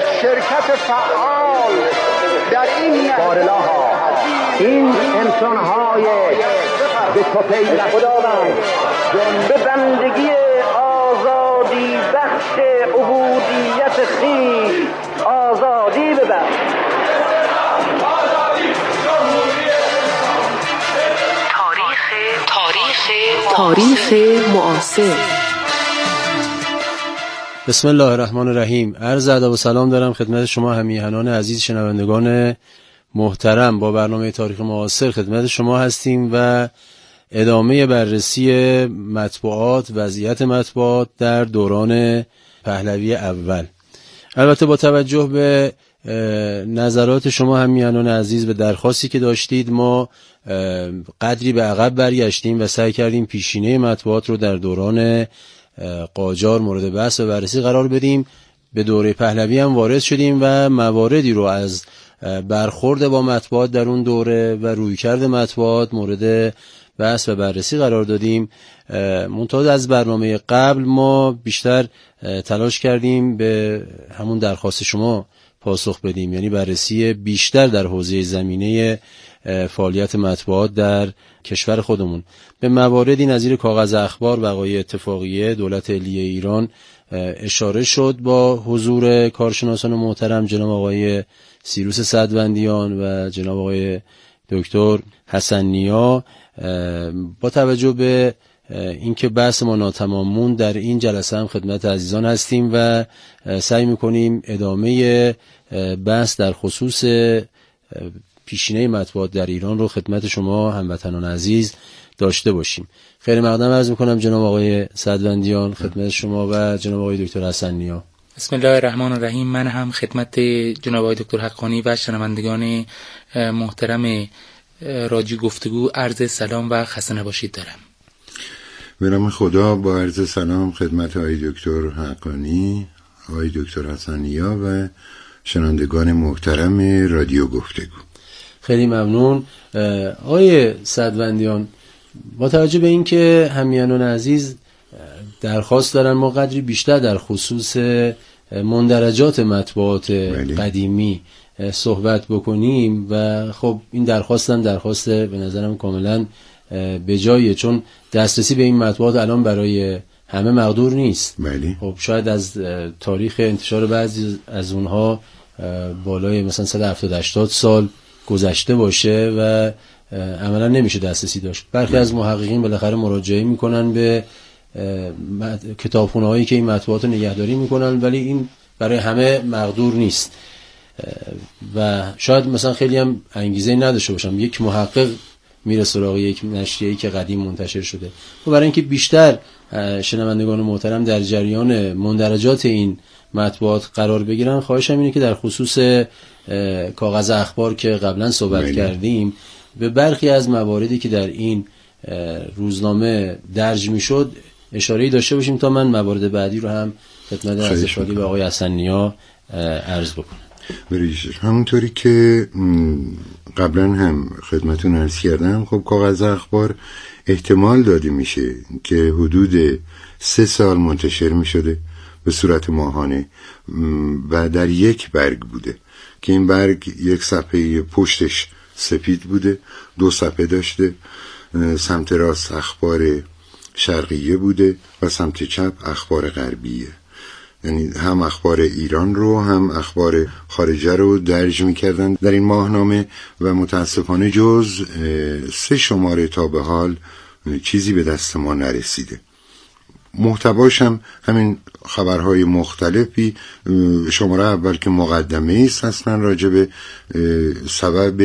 شرکت فعال در این بارلاها، این انسان‌های به تو پیوسته خداوند به بندگی آزادی بخش عبودیت خویش آزادی ببخش. تاریخ معاصر. بسم الله الرحمن الرحیم. عرض ادب و سلام دارم خدمت شما همیهنان عزیز شنوندگان محترم. با برنامه تاریخ معاصر خدمت شما هستیم و ادامه بررسی مطبوعات، وضعیت مطبوعات در دوران پهلوی اول. البته با توجه به نظرات شما همیهنان عزیز به درخواستی که داشتید، ما قدری به عقب برگشتیم و سعی کردیم پیشینه مطبوعات رو در دوران قاجار مورد بحث و بررسی قرار بدیم. به دوره پهلوی هم وارد شدیم و مواردی رو از برخورد با مطبوعات در اون دوره و رویکرد مطبوعات مورد بحث و بررسی قرار دادیم. منتها از برنامه قبل ما بیشتر تلاش کردیم به همون درخواست شما پاسخ بدیم، یعنی بررسی بیشتر در حوزه زمینه فعالیت مطبوعات در کشور خودمون. به مواردی نظیر کاغذ اخبار، وقایع اتفاقیه، دولت علیه ایران اشاره شد با حضور کارشناسان محترم جناب آقای سیروس سدوندیان و جناب آقای دکتر حسن نیا. با توجه به اینکه بحث ما ناتمام موند، در این جلسه هم خدمت عزیزان هستیم و سعی میکنیم ادامه بحث در خصوص پیشینه مطبوعات در ایران رو خدمت شما هموطنان عزیز داشته باشیم. خیلی مقدم عرض میکنم جناب آقای سدوندیان خدمت شما و جناب آقای دکتر حسن نیا. بسم الله الرحمن الرحیم. من هم خدمت جناب آقای دکتر حقانی و شنوندگان محترم رادیو گفتگو عرض سلام و خسته نباشید دارم. به نام خدا با عرض سلام خدمت آقای دکتر حقانی، آقای دکتر حسن نیا و شنوندگان محترم رادیو گفتگو. خیلی ممنون. آقای سدوندیان، با توجه به اینکه همیهنان عزیز درخواست دارن ما قدری بیشتر در خصوص مندرجات مطبوعات قدیمی صحبت بکنیم و خب این درخواست به نظرم کاملا به جایه، چون دسترسی به این مطبوعات الان برای همه مقدور نیست. بله. خب شاید از تاریخ انتشار بعضی از اونها بالای مثلا 170-80 سال گذشته باشه و عملا نمیشه دسترسی داشت. برخی از محققین بالاخره مراجعه میکنن به کتابخونه‌هایی که این مطبوعات رو نگهداری میکنن، ولی این برای همه مقدور نیست و شاید مثلا خیلی هم انگیزه نداشته باشم یک محقق میره سراغ یک نشریه‌ای که قدیم منتشر شده. و برای اینکه بیشتر شنوندگان محترم در جریان مندرجات این مطبوعات قرار بگیرن، خواهشم اینه که در خصوص کاغذ اخبار که قبلا صحبت کردیم به برخی از مواردی که در این روزنامه درج میشد اشاره‌ای داشته باشیم تا من موارد بعدی رو هم خدمت حضرت عالی و آقای حسن نیا عرض بکنم. همونطوری که قبلا هم خدمتون عرض کردم، خب کاغذ اخبار احتمال داده میشه که حدود 3 سال منتشر میشده به صورت ماهانه و در یک برگ بوده که این برگ یک صفحه پشتش سپید بوده، 2 صفحه داشته، سمت راست اخبار شرقیه بوده و سمت چپ اخبار غربیه، یعنی هم اخبار ایران رو هم اخبار خارجه رو درج می‌کردن در این ماهنامه و متاسفانه جز 3 شماره تا به حال چیزی به دست ما نرسیده. محتواش هم همین خبرهای مختلفی. شماره اول که مقدمه است اصلا راجع به سبب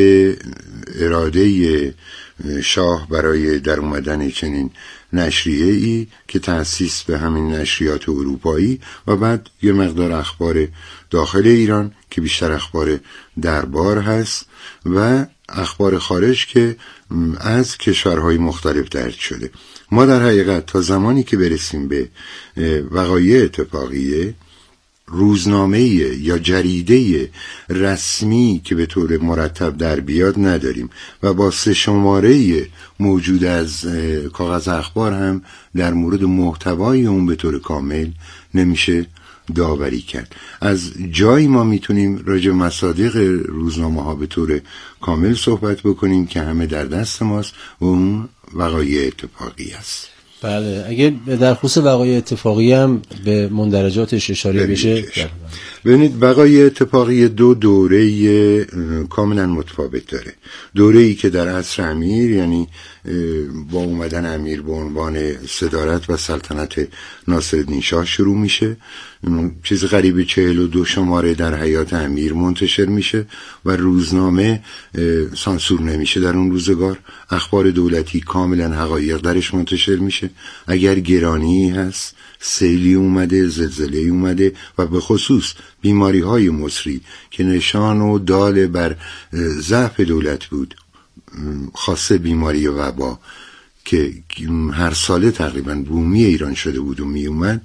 اراده شاه برای در اومدن چنین نشریه‌ای که تأسیس به همین نشریات اروپایی و بعد یه مقدار اخبار داخل ایران که بیشتر اخبار دربار هست و اخبار خارج که از کشورهای مختلف درج شده. ما در حقیقت تا زمانی که برسیم به وقایع اتفاقیه، روزنامه یا جریده رسمی که به طور مرتب در بیاد نداریم و با 3 شماره موجود از کاغذ اخبار هم در مورد محتوای اون به طور کامل نمیشه داوری کرد. از جایی ما میتونیم راجع مصادیق روزنامه ها به طور کامل صحبت بکنیم که همه در دست ماست و اون وقایع اتفاقی است. بله، اگه در خصوص وقایع اتفاقی هم به مندرجاتش اشاره بشه. ببینید، وقایع اتفاقی دو دوره کاملا متفاوت داره. دوره‌ای که در عصر امیر، یعنی با اومدن امیر به عنوان صدارت و سلطنت ناصرالدین شاه شروع میشه، چیز قریب 42 شماره در حیات امیر منتشر میشه و روزنامه سانسور نمیشه. در اون روزگار اخبار دولتی کاملا حقایق درش منتشر میشه. اگر گرانی هست، سیلی اومده، زلزله اومده و به خصوص بیماری های مصری که نشان و دال بر ضعف دولت بود، خاصه بیماری وبا که هر ساله تقریبا بومی ایران شده بود و می اومد،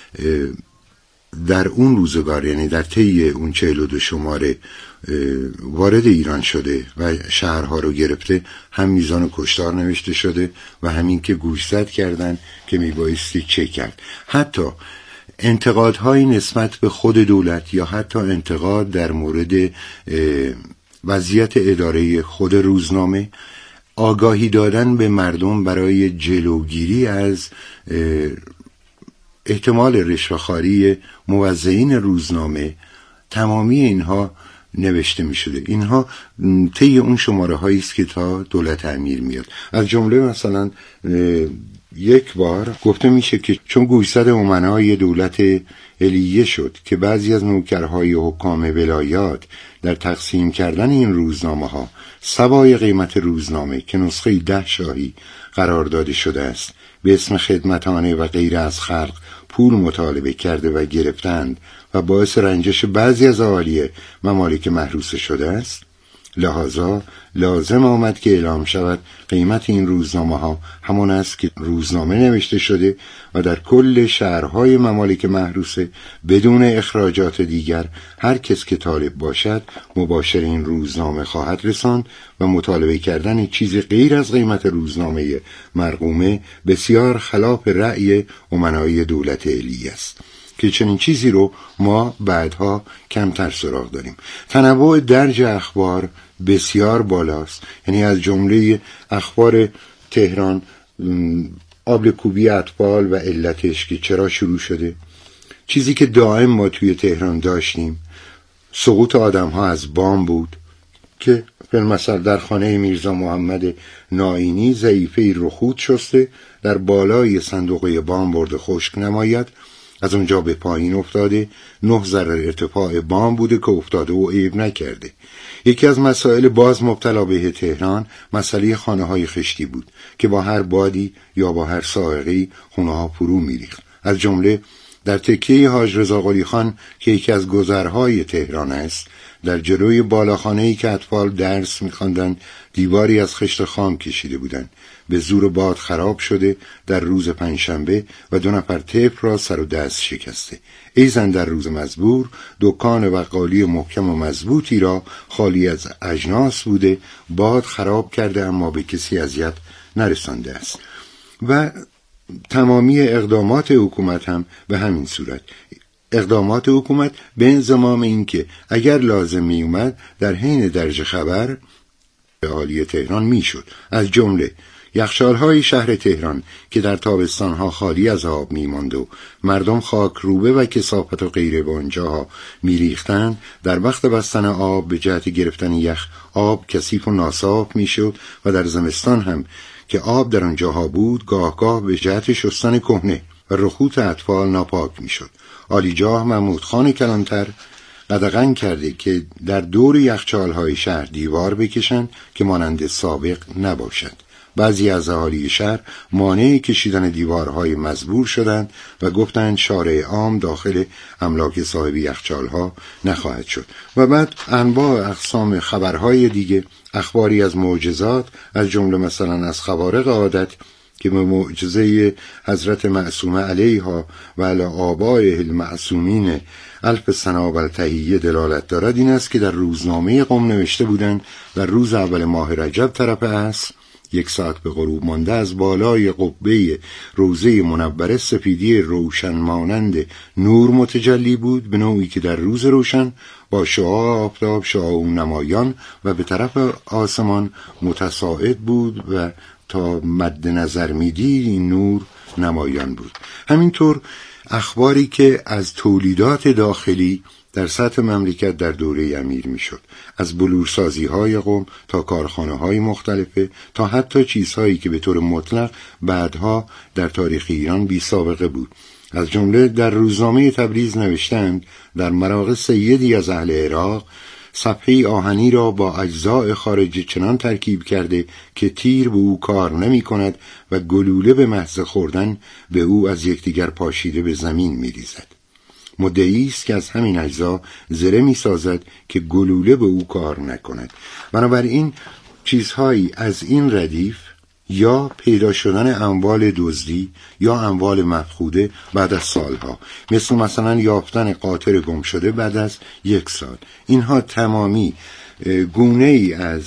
در اون روزگار، یعنی در طی اون 42 شماره وارد ایران شده و شهرها رو گرفته. هم میزان کشتار نوشته شده و همین که گوشزد کردن که میبایستی چه کرد. حتی انتقادهای نسبت به خود دولت یا حتی انتقاد در مورد وضعیت اداره خود روزنامه، آگاهی دادن به مردم برای جلوگیری از احتمال رشوه‌خواری موزعین روزنامه، تمامی اینها نوشته می شده. اینها طی اون شماره هایی است که تا دولت امیر میاد. از جمله مثلا یک بار گفته میشه که چون گوشزد امنای دولت علیه شد که بعضی از نوکرهای حکام ولایات در تقسیم کردن این روزنامه ها سوای قیمت روزنامه که نسخه 10 شاهی قرار داده شده است به اسم خدمتانه و غیر از خلق پول مطالبه کرده و گرفتند و باعث رنجش بعضی از اهالی ممالک محروسه شده است، لحاظا لازم آمد که اعلام شود قیمت این روزنامه ها همان است که روزنامه نوشته شده و در کل شهرهای ممالک محروسه بدون اخراجات دیگر هر کس که طالب باشد مباشر این روزنامه خواهد رساند و مطالبه کردن چیزی غیر از قیمت روزنامه مرقومه بسیار خلاف رأی امنای دولت علیه است که چنین چیزی رو ما بعدها کمتر سراغ داریم. تنوع درج اخبار بسیار بالاست، یعنی از جمله اخبار تهران، آبلکوبی اطفال و علتش که چرا شروع شده، چیزی که دائم ما توی تهران داشتیم سقوط آدم ها از بام بود که مثلا در خانه میرزا محمد نائینی ضعیفه رخوت شسته در بالای صندوق بام برده خشک نماید، از اونجا به پایین افتاده، 9 ذره ارتفاع بام بوده که افتاده و عیب نکرده. یکی از مسائل باز مبتلا به تهران مسئله خانه های خشتی بود که با هر بادی یا با هر سائقی خونه ها فرو میریخت. از جمله در تکیه حاج رضا قلی خان که یکی از گذرهای تهران است، در جلوی بالاخانه‌ای که اطفال درس می‌خواندند دیواری از خشت خام کشیده بودند. به زور باد خراب شده در روز پنجشنبه و 2 نفر طفل را سر و دست شکسته. ایزن در روز مزبور دکان بقالی محکم و مضبوطی را خالی از اجناس بوده باد خراب کرده اما به کسی اذیت نرسانده است. و تمامی اقدامات حکومت هم به همین صورت. اقدامات حکومت به انضمام این که اگر لازم می اومد در حین درج خبر به اهالی تهران می شد. از جمله یخچال‌های شهر تهران که در تابستان‌ها خالی از آب می‌ماند و مردم خاک روبه و کثافت و غیره به آنجاها می‌ریختند، در وقت بستن آب به جهت گرفتن یخ آب کثیف و ناصاف می‌شد و در زمستان هم که آب در آنجاها بود گاه به جهت شستن کهنه و رخوت اطفال ناپاک می‌شد. عالیجاه محمود خان کلانتر قدغن کرده که در دور یخچال‌های شهر دیوار بکشند که مانند سابق نباشد. بعضی از اهالی شهر مانع کشیدن دیوارهای مزبور شدند و گفتند شارع عام داخل املاک صاحب یخچال‌ها نخواهد شد. و بعد انواع اقسام خبرهای دیگه، اخباری از معجزات، از جمله مثلا از خوارق عادت که به معجزه حضرت معصومه علیها و علی آبائه المعصومین الف ثنا و تحیه دلالت دارد، این است که در روزنامه قم نوشته بودند در روز اول ماه رجب طرف عصر 1 ساعت به غروب مانده از بالای قبه روضه منوره سپیدی روشن مانند نور متجلی بود، به نوعی که در روز روشن با شعاع آفتاب شعاع نمایان و به طرف آسمان متصاعد بود و تا مد نظر میدید این نور نمایان بود. همینطور اخباری که از تولیدات داخلی در سطح مملکت در دوره امیر میشد، از بلورسازی های قم تا کارخانه های مختلفه تا حتی چیزهایی که به طور مطلق بعدها در تاریخ ایران بی سابقه بود. از جمله در روزنامه تبریز نوشتند در مراغ سیدی از اهل عراق صفحه آهنی را با اجزاء خارجی چنان ترکیب کرده که تیر به او کار نمی کند و گلوله به محض خوردن به او از یکدیگر پاشیده به زمین می ریزد. مدعی است که از همین اجزا زره می سازد که گلوله به او کار نکند. بنابراین چیزهایی از این ردیف یا پیدا شدن اموال دزدی یا اموال مفقوده بعد از سالها، مثلا یافتن قاطر گم شده بعد از 1 سال، اینها تمامی گونه ای از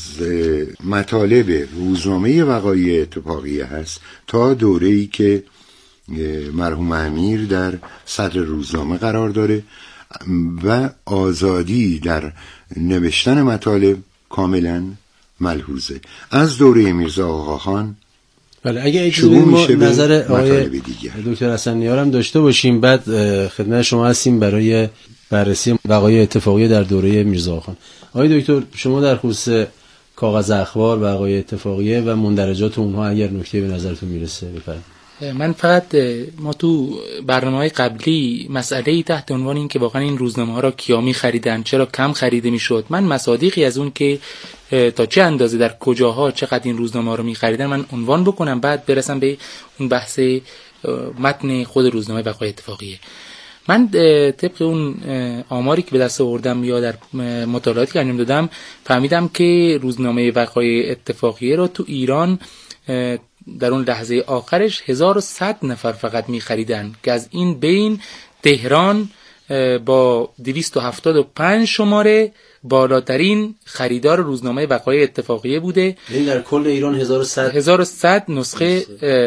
مطالب روزنامه وقایع اتفاقیه هست تا دوره‌ای که مرحوم امیر در صدر روزنامه قرار داره و آزادی در نوشتن مطالب کاملا ملحوظه. از دوره میرزا آقاخان بله، اگه اجازه ما نظر آقای دکتر حسن نیار هم داشته باشیم، بعد خدمت شما هستیم برای بررسی وقایع اتفاقیه در دوره میرزا آقاخان. آقای دکتر، شما در خصوص کاغذ اخبار و وقایع اتفاقیه و مندرجات اونها اگر نکته به نظرتون میرسه بفرمایید. من فقط ما تو برنامه‌های قبلی مسئله‌ای تحت عنوان این که واقعا این روزنامه‌ها را کیا می‌خریدن، چرا کم خریده می‌شد، من مصادیقی از اون که تا چه اندازه در کجاها چقدر این روزنامه‌ها رو می‌خریدن من عنوان بکنم، بعد برسم به اون بحث متن خود روزنامه وقایع اتفاقیه. من طبق اون آماری که به دست آوردم یا در مطالعاتی که انجام دادم فهمیدم که روزنامه وقایع اتفاقیه رو تو ایران در اون لحظه آخرش 1100 نفر فقط می خریدن که از این بین تهران با 275 شماره بالاترین خریدار روزنامه وقایع اتفاقیه بوده. این در کل ایران 1100 نسخه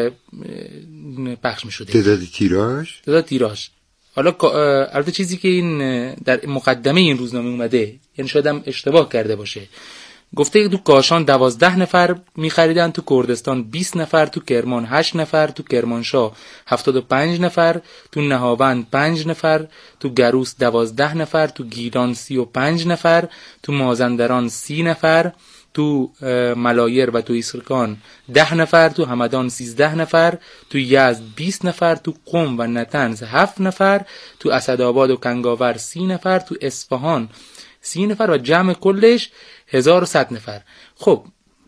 پخش می شده. تعداد تیراژ. حالا البته چیزی که این در مقدمه این روزنامه اومده، یعنی شاید هم اشتباه کرده باشه، گفته تو کاشان 12 نفر می‌خریدن، تو کردستان 20 نفر، تو کرمان 8 نفر، تو کرمانشاه 75 نفر، تو نهاوند 5 نفر، تو گروس 12 نفر، تو گیلان 35 نفر، تو مازندران 30 نفر، تو ملایر و تو ایسرکان 10 نفر، تو همدان 13 نفر، تو یزد 20 نفر، تو قم و نطنز 7 نفر، تو اسدآباد و کنگاور 30 نفر، تو اصفهان 30 نفر و جمع کلش 1100 نفر. خب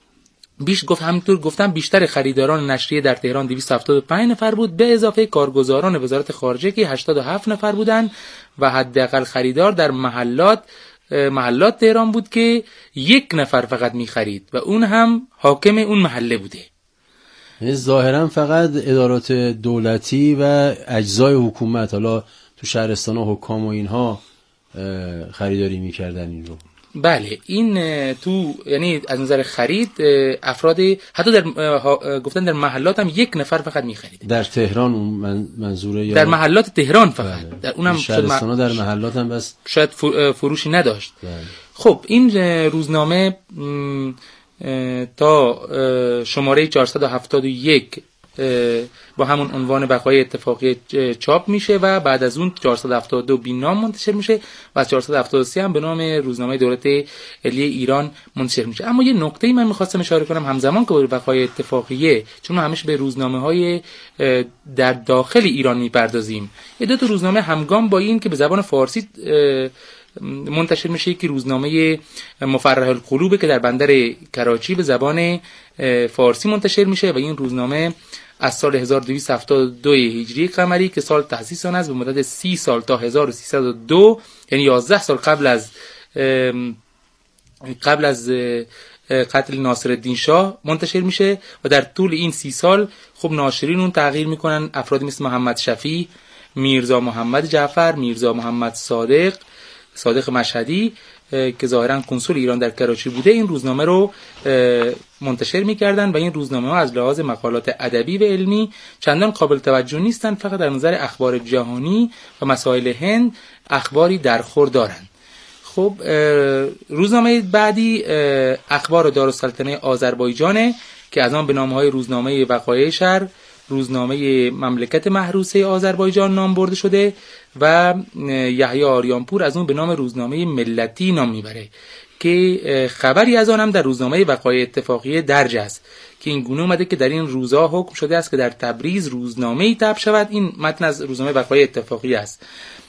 همینطور گفتم بیشتر خریداران نشریه در تهران 275 نفر بود، به اضافه کارگزاران وزارت خارجه که 87 نفر بودن و حداقل خریدار در محلات تهران بود که 1 نفر فقط می‌خرید و اون هم حاکم اون محله بوده. ظاهرا فقط ادارات دولتی و اجزای حکومت، حالا تو شهرستان ها حکام و اینها خریداری می‌کردن این رو. بله، این تو یعنی از نظر خرید افراد حتی در گفتن در محلات هم 1 نفر فقط می‌خرید. در تهران منظوره یا در محلات تهران فقط. بله. در اونم شهرستان‌ها در محلات هم بس شاید فروشی نداشت. بله. خب این روزنامه تا شماره 471 با همون عنوان وقایع اتفاقیه چاپ میشه و بعد از اون 472 بی نام منتشر میشه و از 473 هم به نام روزنامه دولت علیه ایران منتشر میشه. اما یه نکته‌ای من می‌خواستم اشاره کنم، همزمان که با وقایع اتفاقیه، چون همیشه به روزنامه‌های در داخل ایران میپردازیم، یه دو تا روزنامه همگام با این که به زبان فارسی منتشر میشه که روزنامه مفرح القلوب که در بندر کراچی به زبان فارسی منتشر میشه و این روزنامه از سال 1272 هجری قمری که سال تأسیس آن است به مدت 30 سال تا 1302 یعنی 11 سال قبل از قتل ناصرالدین شاه منتشر میشه و در طول این 30 سال خب ناشرین اون تغییر میکنن، افرادی مثل محمد شفیع، میرزا محمد جعفر، میرزا محمد صادق مشهدی که ظاهرا کنسول ایران در کراچی بوده این روزنامه رو منتشر می‌کردن و این روزنامه‌ها از لحاظ مقالات ادبی و علمی چندان قابل توجه نیستن، فقط در نظر اخبار جهانی و مسائل هند اخباری درخور دارند. خب روزنامه بعدی اخبار دارالسلطنه آذربایجان که از آن به نام‌های روزنامه وقایع شهر، روزنامه مملکت محروسه آذربایجان نام برده شده و یحیی آریانپور از اون به نام روزنامه ملتی نام میبره که خبری از آن هم در روزنامه وقایع اتفاقیه درج است که این گونه اومده که در این روزها حکم شده است که در تبریز روزنامه‌ای چاپ شود. این متن از روزنامه وقایع اتفاقیه است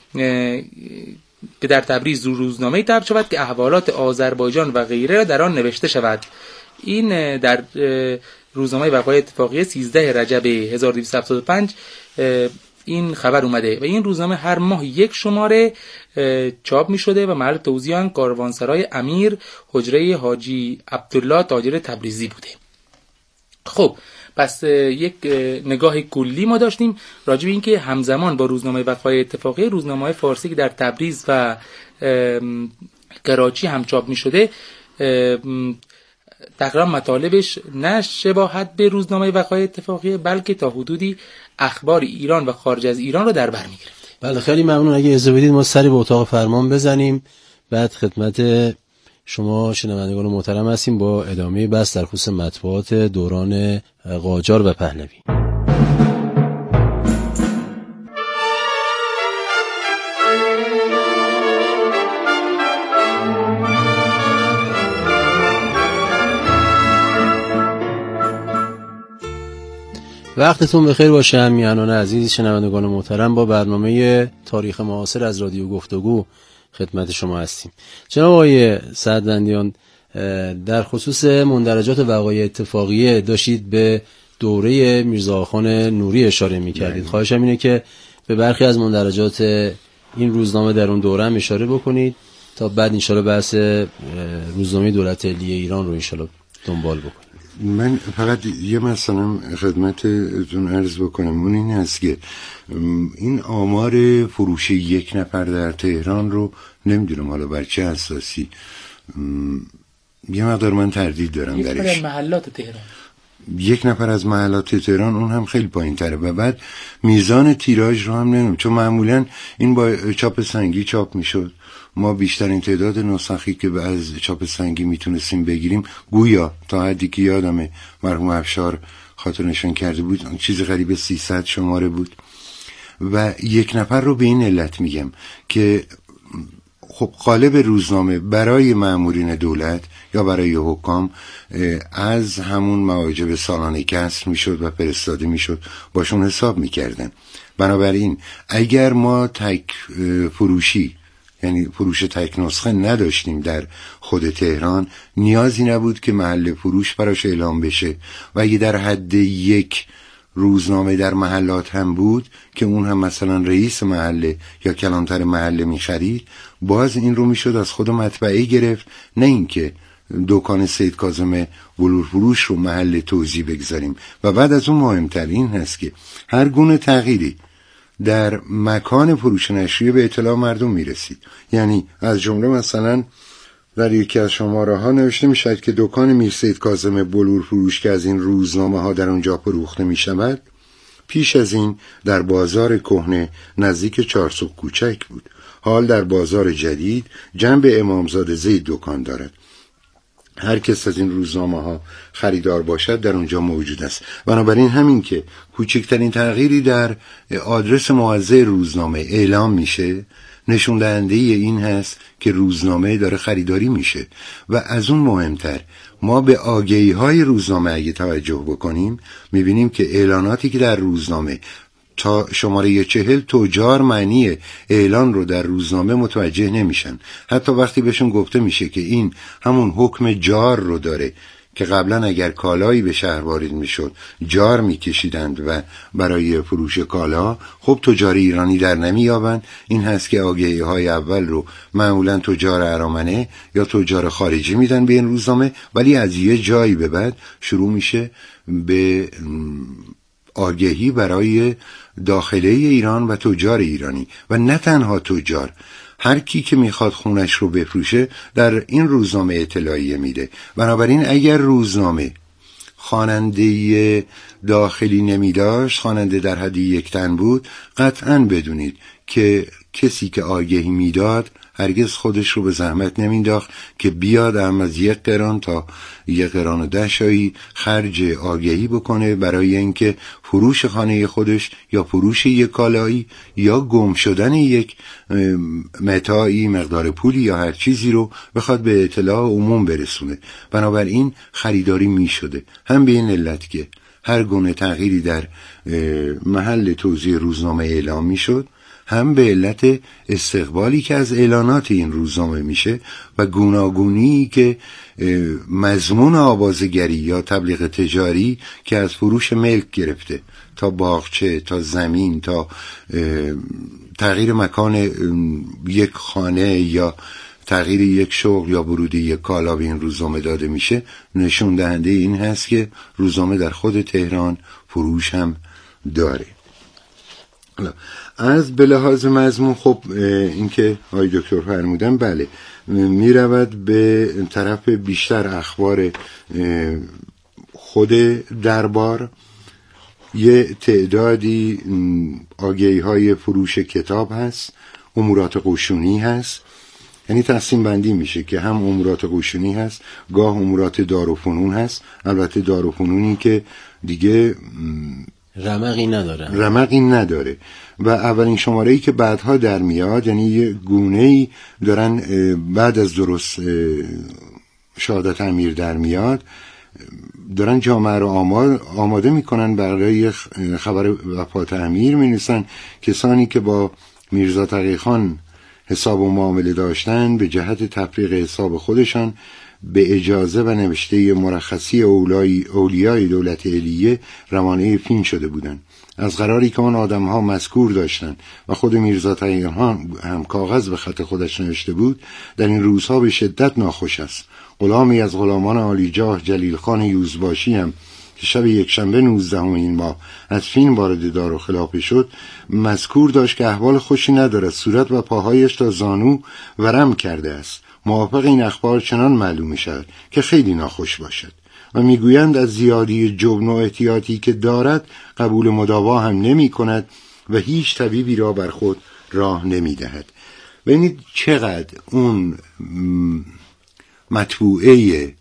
که در تبریز روزنامه‌ای چاپ شود که احوالات آذربایجان و غیره را در آن نوشته شود. این در روزنامه وقایع اتفاقیه 13 رجب 1275 این خبر اومده و این روزنامه هر ماه یک شماره چاپ می شده و محل توزیع آن کاروانسرای امیر حجره حاجی عبدالله تاجر تبریزی بوده. خب پس یک نگاه کلی ما داشتیم راجع به این که همزمان با روزنامه وقایع اتفاقیه روزنامه‌های فارسی که در تبریز و کراچی هم چاپ می شده تقریبا مطالبش نه شباهت به روزنامه وقایع اتفاقیه بلکه تا حدودی اخبار ایران و خارج از ایران رو در بر می‌گرفته. بله خیلی ممنون. اگه اجازه بدید ما سری به اتاق فرمان بزنیم، بعد خدمت شما شنوندگان محترم هستیم با ادامه بحث در خصوص مطبوعات دوران قاجار و پهلوی. وقتتون بخیر باشه همیهنان عزیز شنوندگان محترم. با برنامه تاریخ معاصر از رادیو گفتگو خدمت شما هستیم. جناب آقای سعدوندیان، در خصوص مندرجات وقایع اتفاقیه داشتید به دوره میرزا آقاخان نوری اشاره می‌کردید. خواهشم اینه که به برخی از مندرجات این روزنامه در اون دوره هم اشاره بکنید تا بعد انشالله بحث روزنامه دولت علیه ایران رو انشالله دنبال بکنید. من فقط یه مثلا خدمتتون عرض بکنم، اون این هست که این آمار فروش یک نفر در تهران رو نمیدونم حالا بر چه اساسی، یه مقدار من تردید دارم درش. یک محلات تهران، یک نفر از محلات تهران، اون هم خیلی پایین تره و بعد میزان تیراژ رو هم نمیدونم، چون معمولا این با چاپ سنگی چاپ میشد. ما بیشترین تعداد نسخی که از چاپ سنگی میتونستیم بگیریم گویا تا حدی که یادمه مرحوم افشار خاطر نشان کرده بود چیز قریب 300 شماره بود و یک نفر رو به این علت میگم که خب قالب روزنامه برای مامورین دولت یا برای حکام از همون مواجب سالانه کسر میشد و فرستاده میشد، باشون حساب میکردن. بنابراین اگر ما تک فروشی یعنی فروش تک نسخه نداشتیم در خود تهران، نیازی نبود که محل فروش براش اعلام بشه و اگه در حد یک روزنامه در محلات هم بود که اون هم مثلا رئیس محله یا کلانتر محله می‌خرید، باز این رو میشد از خود مطبعه گرفت، نه اینکه دکان سید کاظم بلور فروش رو محل توزیع بگذاریم. و بعد از اون مهمتر این هست که هر گونه تغییری در مکان فروش نشریه به اطلاع مردم میرسید. یعنی از جمله مثلا در یکی از شماره ها نوشته میشد که دکان میر سید کاظم بلور فروش که از این روزنامه ها در اونجا فروخته میشود پیش از این در بازار کهنه نزدیک چارسوق کوچک بود، حال در بازار جدید جنب امامزاده زید دکان دارد. هر کس از این روزنامه ها خریدار باشد در اونجا موجود است. بنابراین همین که کوچکترین تغییری در آدرس موزع روزنامه اعلام میشه نشون دهنده این هست که روزنامه داره خریداری میشه. و از اون مهمتر ما به آگهی های روزنامه اگه توجه بکنیم میبینیم که اعلاناتی که در روزنامه تا شماره 40 تجار معنی اعلان رو در روزنامه متوجه نمیشن. حتی وقتی بهشون گفته میشه که این همون حکم جار رو داره که قبلا اگر کالایی به شهر وارد میشد جار میکشیدند و برای فروش کالا خب تجار ایرانی در نمییابند. این هست که آگهی های اول رو معمولا تجار ارامنه یا تجار خارجی میدن به این روزنامه، ولی از یه جایی به بعد شروع میشه به آگهی برای داخله ایران و تجار ایرانی. و نه تنها تجار، هر کی که میخواد خونش رو بفروشه در این روزنامه اطلاعیه میده. بنابراین اگر روزنامه خواننده داخلی نمی داشت، خواننده در حد یک تن بود، قطعاً بدونید که کسی که آگهی میداد هرگز خودش رو به زحمت نمینداخت که بیاد هم از 1 قران تا 1 قران و 10 شایی خرج آگهی بکنه برای اینکه فروش خانه خودش یا فروش یک کالایی یا گم شدن یک متاعی، مقدار پولی یا هر چیزی رو بخواد به اطلاع عموم برسونه. بنابراین خریداری می شده، هم به این علت که هر گونه تغییری در محل توزیع روزنامه اعلام می شد، هم به علت استقبالی که از اعلانات این روزنامه میشه و گوناگونی که مضمون آوازگری یا تبلیغ تجاری که از فروش ملک گرفته تا باغچه تا زمین تا تغییر مکان یک خانه یا تغییر یک شغل یا ورود یک کالا به این روزنامه داده میشه، نشون دهنده این هست که روزنامه در خود تهران فروش هم داره. از به لحاظ مضمون خب این که آقای دکتر فرمودن بله می رود به طرف بیشتر اخبار خود دربار، یه تعدادی آگهی های فروش کتاب هست، امورات قشونی هست، یعنی تقسیم بندی میشه که هم امورات قشونی هست، گاه امورات دارالفنون هست، البته دارالفنونی که دیگه رمقی نداره و اولین شماره‌ای که بعدها در میاد، یعنی یه گونه‌ای دارن بعد از درست شهادت امیر در میاد، دارن جامعه رو آماده میکنن برای خبر وفات امیر. می‌نویسن کسانی که با میرزا تقی خان حساب و معامله داشتن به جهت تفریق حساب خودشان به اجازه و نوشته مرخصی اولیای دولت علیه روانه فین شده بودند. از قراری که آن آدم‌ها مذکور داشتند و خود میرزا تقی خان هم کاغذ به خط خودش نوشته بود، در این روزها به شدت ناخوش است. غلامی از غلامان عالیجاه جلیل خان یوزباشی هم که شب یکشنبه 19 این ماه از فین وارد دارالخلافه شد، مذکور داشت که احوال خوشی ندارد، صورت و پاهایش تا زانو ورم کرده است. موافق این اخبار چنان معلوم می شود که خیلی ناخوش باشد و میگویند از زیادی جبن و احتیاطی که دارد قبول مداوا هم نمی کند و هیچ طبیبی را بر خود راه نمی دهد. ببینید چقدر اون مطبوعه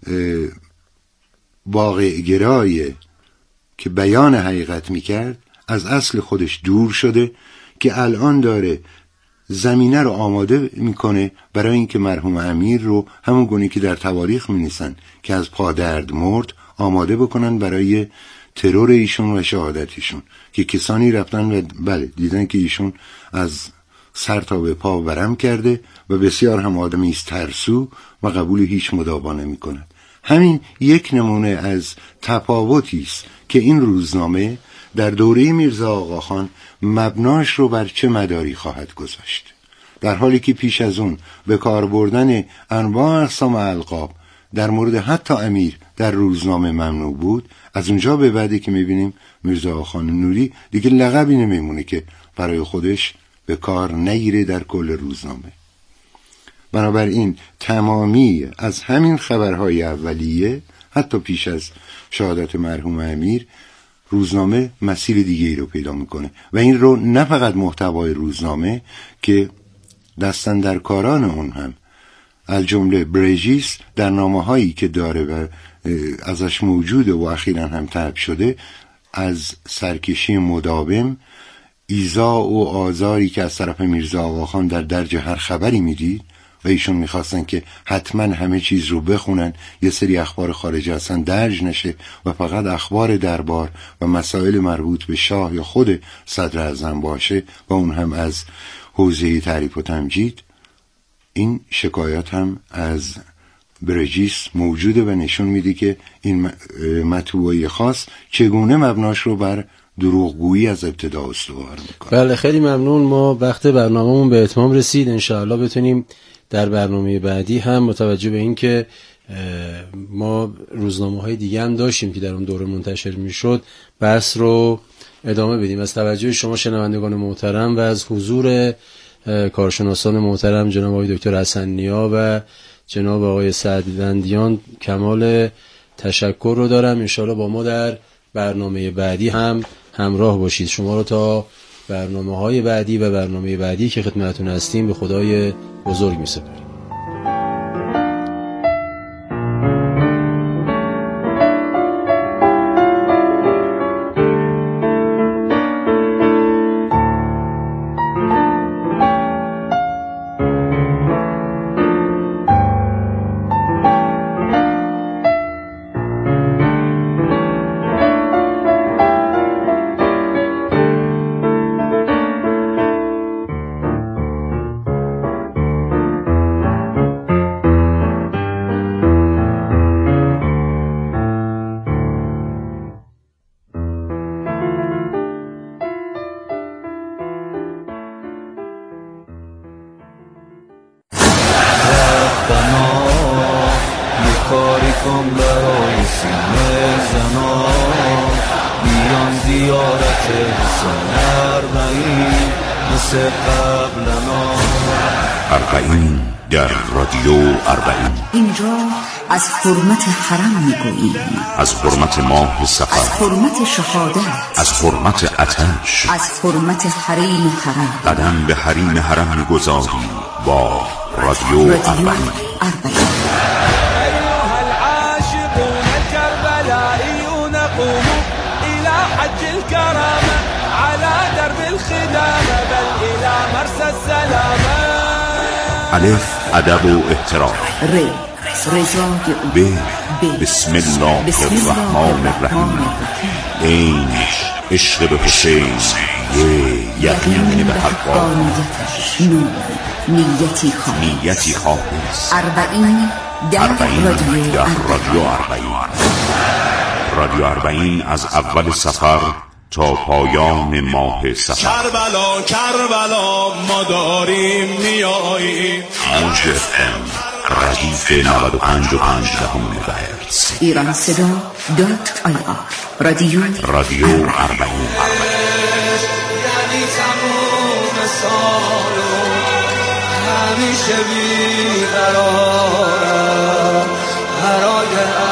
واقع‌گرای که بیان حقیقت می کرد از اصل خودش دور شده که الان داره زمینه رو آماده میکنه برای اینکه مرحوم امیر رو همون گونه که در تواریخ می‌نویسن که از پادرد مرد آماده بکنن برای ترور ایشون و شهادتشون، که کسانی رفتن و بله دیدن که ایشون از سر تا به پا ورم کرده و بسیار هم آدمی است ترسو و قبول هیچ مداوا نمی‌کند. همین یک نمونه از تفاوتی است که این روزنامه در دوره میرزا آقاخان مبناش رو بر چه مداری خواهد گذاشت، در حالی که پیش از اون به کار بردن انواع اقسام القاب در مورد حتی امیر در روزنامه ممنوع بود. از اونجا به بعدی که میبینیم میرزا آقاخان نوری دیگه لقبی نمیمونه که برای خودش به کار نگیره در کل روزنامه. بنابراین تمامی از همین خبرهای اولیه حتی پیش از شهادت مرحوم امیر روزنامه مسیر دیگه ای رو پیدا میکنه و این رو نه فقط محتوای روزنامه که دستاندرکاران اون هم از جمله برژیس در نامه‌هایی که داره و ازش موجوده و اخیراً هم طبع شده از سرکشی مداوم، ایذا و آزاری که از طرف میرزا آقاخان در درج هر خبری میدید و ایشون میخواستن که حتما همه چیز رو بخونن، یه سری اخبار خارجی اصلا درج نشه و فقط اخبار دربار و مسائل مربوط به شاه یا خود صدر اعظم باشه و اون هم از حوزه تعریف و تمجید. این شکایات هم از برژیس موجوده و نشون میده که این مطبوعه خاص چگونه مبناش رو بر دروغگویی از ابتدا استوار میکنه. بله خیلی ممنون. ما وقت برنامه‌مون به اتمام رسید. انشاءالله بتونیم در برنامه بعدی هم متوجه به این که ما روزنامه‌های دیگه هم داشتیم که در اون دوره منتشر میشد بحث رو ادامه بدیم. از توجه شما شنوندگان محترم و از حضور کارشناسان محترم جناب آقای دکتر حسن نیا و جناب آقای سعدوندیان کمال تشکر رو دارم. انشاءالله با ما در برنامه بعدی هم همراه باشید. شما رو تا برنامه‌های بعدی و برنامه بعدی که خدمتتون هستیم به خدای بزرگ می‌سپاریم. در رادیو 40. اینجا از حرمت حرم میگوییم، از حرمت ماه صفر، از حرمت شهادت، از حرمت آتش، از حرمت حریم حرم. قدم به حریم حرم می‌گذاریم با رادیو 40. أيها العاشقون الكربلائيون قوموا إلى حج الكرامة على درب الخدامة بل إلى مرسى السلامة. الف ادب و احترام، رضای ب بسم الله الرحمن الرحیم، این عشق به حسین، یقین به حقانیتش، نیتی خالص. 40 در رادیو 40. رادیو 40 از اول سفر تا پایان ماه سفر. کربلا کربلا ما داریم میاییم. موج FM ردیف 95.5 مگاهرتز. ایران صدا .ir رادیو 40. یعنی تموم سال و همیشه بیقرارم برای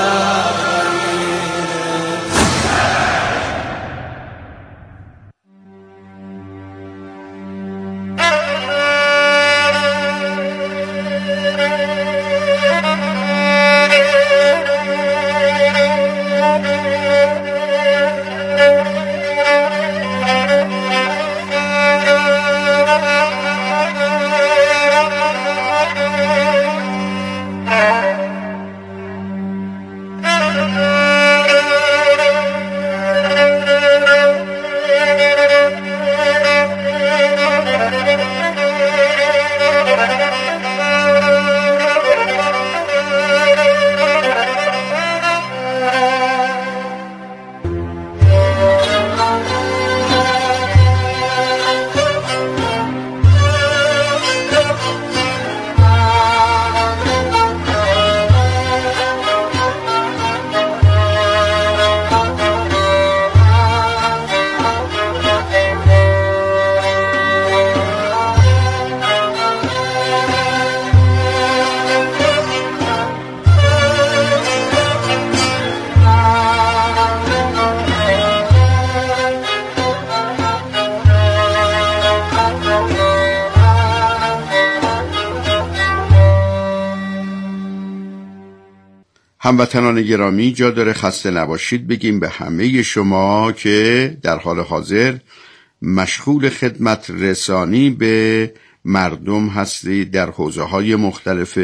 هموطنان گرامی، جا داره خسته نباشید بگیم به همه شما که در حال حاضر مشغول خدمت رسانی به مردم هستید در حوزه‌های مختلف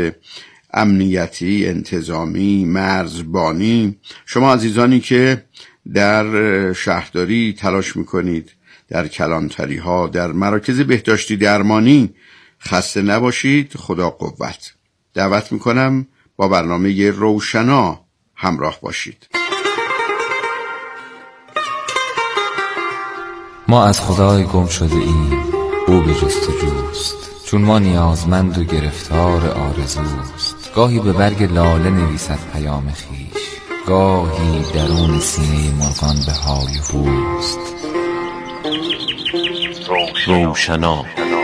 امنیتی، انتظامی، مرزبانی. شما عزیزانی که در شهرداری تلاش میکنید، در کلانتری ها، در مراکز بهداشتی درمانی، خسته نباشید. خدا قوت. دعوت میکنم با برنامه روشنا همراه باشید. ما از خدای گم شده ایم، او به جستجوست، چون ما نیازمند و گرفتار آرزوست. گاهی به برگ لاله نویسد پیام خویش، گاهی درون سینه مرغان به های هوست. روشنا